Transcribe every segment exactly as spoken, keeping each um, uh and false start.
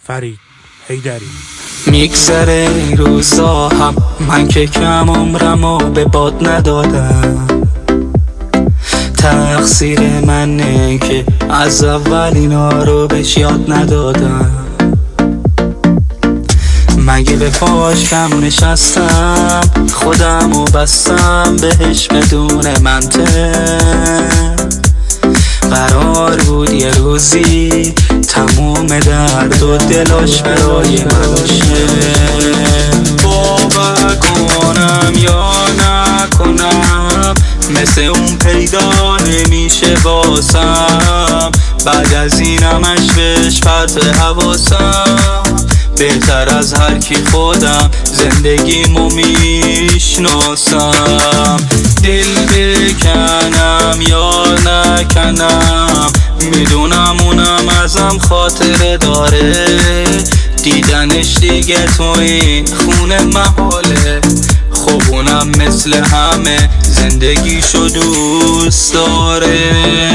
فرید حیدری. میگذره این روزا هم من که کم عمرمو به باد ندادم، تقصیر منه که از اول اینا رو بهش یاد ندادم. مگه به پاش کم نشستم، خودمو بستم بهش بدون منطق. قرار بود یه روزی تموم درد و دلاش برای من شه. باور کنم یا نکنم، مثل اون پیدا نمیشه واسم. بعد از این همش بهش پرت حواسم. بهتر از هر کی خودم زندگیمو میشناسم. دل بکنم یا نکنم، میدونم اونم ازم خاطره داره. دیدنش دیگه تو این خونه محاله. خب اونم مثل همه زندگیشو دوست داره.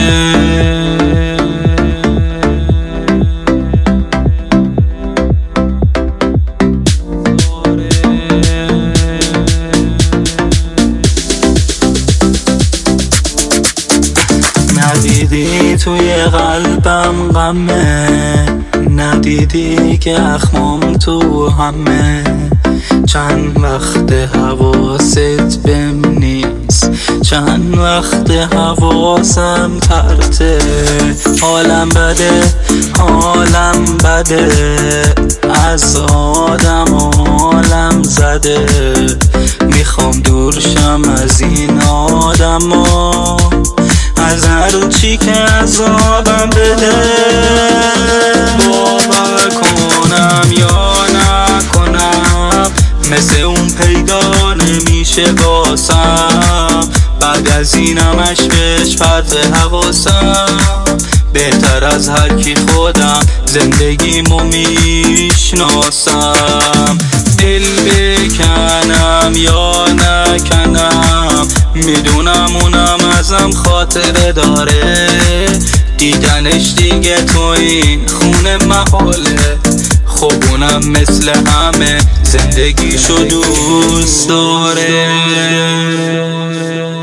ندیدی توی قلبم غمه، ندیدی که اخمام تو همه. چند وقت حواست بهم نیست، چند وقت حواسم پرته. حالم بده، حالم بده، از آدم حالم زده. میخوام دورشم از این آدما، از هر چی که عذابم بده. باور کنم یا نکنم، مثل اون پیدا نمیشه واسم. بعد از این همش بهش پرت حواسم. بهتر از هر کی خودم زندگیمو میشناسم. دل بکنم یا نکنم، میدونم اونم ازم خاطره داره. دیدنش دیگه تو این خونه محاله. خب اونم مثل همه زندگیشو دوست داره.